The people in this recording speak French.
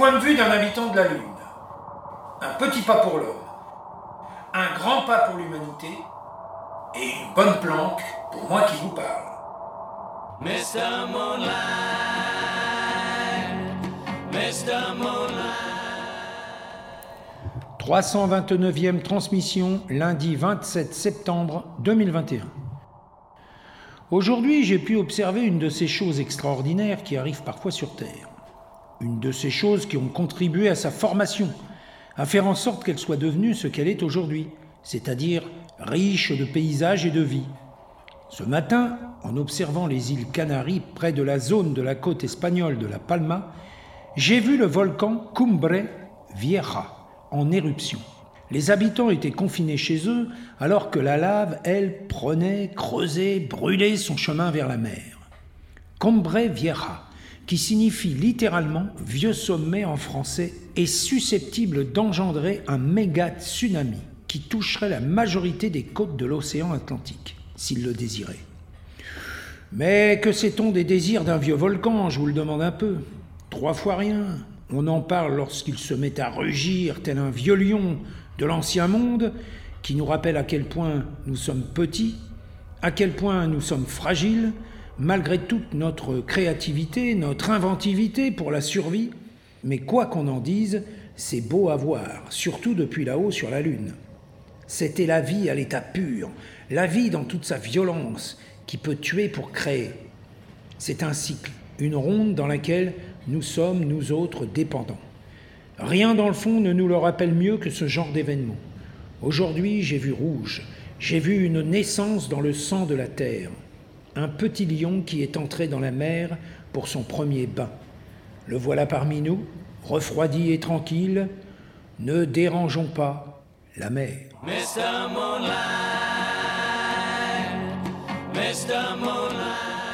point de vue d'un habitant de la Lune. Un petit pas pour l'homme, un grand pas pour l'humanité, et une bonne planque pour moi qui vous parle. Mr. Moonlight, Mr. Moonlight. 329e transmission, lundi 27 septembre 2021. Aujourd'hui, j'ai pu observer une de ces choses extraordinaires qui arrivent parfois sur Terre. Une de ces choses qui ont contribué à sa formation, à faire en sorte qu'elle soit devenue ce qu'elle est aujourd'hui, c'est-à-dire riche de paysages et de vie. Ce matin, en observant les îles Canaries près de la zone de la côte espagnole de La Palma, j'ai vu le volcan Cumbre Vieja en éruption. Les habitants étaient confinés chez eux alors que la lave, elle, prenait, creusait, brûlait son chemin vers la mer. Cumbre Vieja, qui signifie littéralement « vieux sommet » en français, est susceptible d'engendrer un méga tsunami qui toucherait la majorité des côtes de l'océan Atlantique, s'il le désirait. Mais que sait-on des désirs d'un vieux volcan, je vous le demande un peu? 3 fois rien. On en parle lorsqu'il se met à rugir tel un vieux lion de l'ancien monde, qui nous rappelle à quel point nous sommes petits, à quel point nous sommes fragiles, malgré toute notre créativité, notre inventivité pour la survie. Mais quoi qu'on en dise, c'est beau à voir, surtout depuis là-haut sur la Lune. C'était la vie à l'état pur, la vie dans toute sa violence, qui peut tuer pour créer. C'est un cycle, une ronde dans laquelle nous sommes, nous autres, dépendants. Rien dans le fond ne nous le rappelle mieux que ce genre d'événement. Aujourd'hui, j'ai vu rouge, j'ai vu une naissance dans le sang de la terre. Un petit lion qui est entré dans la mer pour son premier bain. Le voilà parmi nous, refroidi et tranquille. Ne dérangeons pas la mer. Mr. Moonlight, Mr. Moonlight.